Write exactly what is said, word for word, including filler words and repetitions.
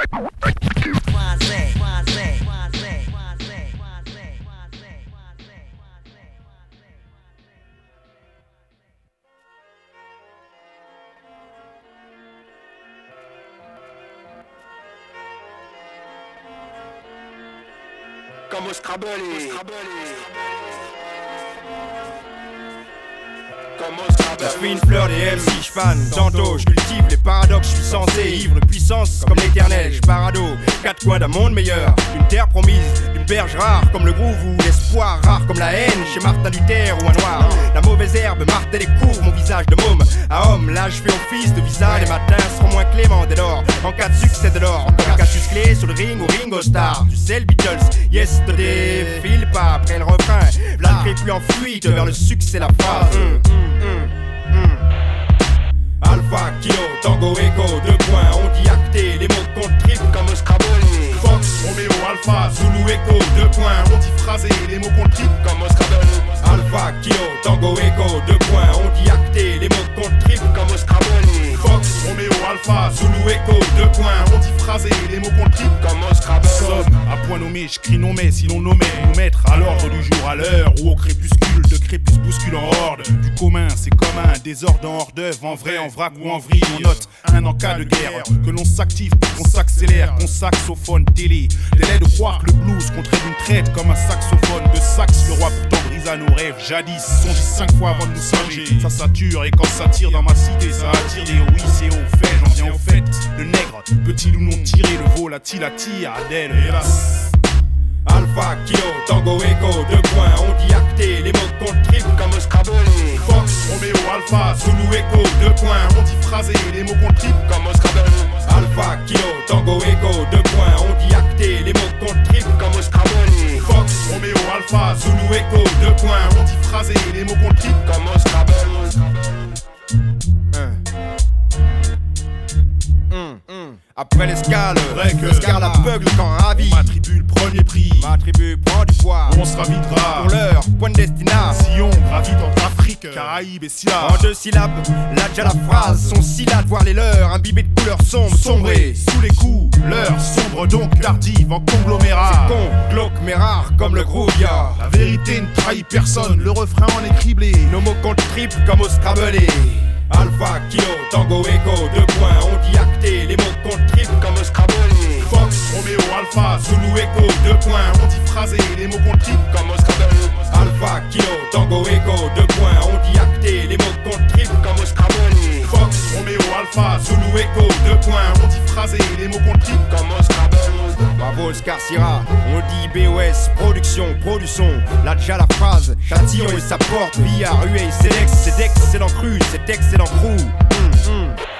Comme au Scrabble. Je suis une fleur des M C, j'fane, tantôt je cultive les paradoxes, je suis censé ivre de puissance comme l'éternel, j'parado, quatre coins d'un monde meilleur, une terre promise, une berge rare comme le groove ou l'espoir rare comme la haine chez Martin Luther ou un noir. La mauvaise herbe martèle et court mon visage de môme à homme, là je fais office de visa, les matins seront moins cléments dès lors, en cas de succès de l'or, encore qu'à clé sur le ring ou Ringo Starr, tu sais le Beatles, yes te défile pas après le refrain, la crée plus en fuite vers le succès la phrase. Mm, mm, mm, mm. Alpha, Kilo, Tango, Echo, deux points, on dit acté, les mots comptent triple comme au Scrabble. Fox, Romeo, Alpha, Zulu, Echo, deux points, on dit phrasé, les mots comptent triple comme au Scrabble. Alpha, Kilo, Tango, Echo, deux points, on dit acté, les mots comptent triple comme au Scrabble. Fox, Romeo, Alpha, Zulu, Echo, deux points, on dit phrasé, les mots comptent triple comme au Scrabble. Sonne, à point nommé, j'crie non mais, si l'on nommait, nous mettre à l'ordre du jour, à l'heure, ou au crépuscule, de crépus bouscule en horde. Du commun, c'est commun, désordre en hors d'œuvre, en vrai, en vrac ou en vrille, on note un en cas de guerre, que l'on s'active, qu'on s'accélère, qu'on saxophone, télé. Délai de croire que le blues contrait d'une traite comme un saxophone de sax, le roi pourtant brisa nos rêves, jadis, sont dit cinq fois avant de nous singer. Ça sature et quand ça tire dans ma cité, ça attire des oui, c'est au fait, j'en viens au fait. Le nègre, petit loup non tiré, le veau, la tire, Adèle, hélas. Alpha, Kilo, Tango, Echo, deux points, on dit acté, les mots comptent triple comme au Scrabble. Fox, Romeo, Alpha, Zulu, Echo, deux points, on dit phrasé, les mots comptent triple comme au Scrabble. Alpha, Kilo, Tango, Echo, deux points, on dit acté, les mots comptent triple comme au Scrabble. Fox, Romeo, Alpha, Zulu, Echo, deux points, on dit phrasé, les mots comptent triple comme au Scrabble. Après l'escale, l'escale la beugle quand ravi. M'attribue le premier prix, m'attribue prend du poids. On se ravitera pour l'heure, point de destination. Sillon gravite entre Afrique, Caraïbes et Silla. En deux syllabes, là déjà la phrase, son syllabe, voir les leurs, imbibés de couleurs sombres, sombrées sous les coups. L'heure sombre donc tardive en conglomérat. C'est con, glauque mais rare comme le groove, ya. La vérité ne trahit personne, le refrain en est criblé. Nos mots comptent triple comme au Scrabble. Alpha, Kilo, Tango, Echo, deux points, on dit acté, les mots comptent triple comme au Scrabble. Fox, Romeo, Alpha, Zulu, Echo, deux points, on dit phrasé, les mots comptent triple comme au Scrabble. Alpha, Kilo, Tango, Echo, deux points, on dit acté, les mots comptent triple comme au Scrabble. Fox, Romeo, Alpha, Zulu, Echo, deux points, on dit phrasé, les mots comptent triple comme au Scrabble. Bravo Oscar Syrah, on dit B O S, production, production, là déjà la phrase, Châtillon et sa porte, via ruée, c'est l'ex, c'est d'excellent cru, c'est excellent crew. Mm, mm.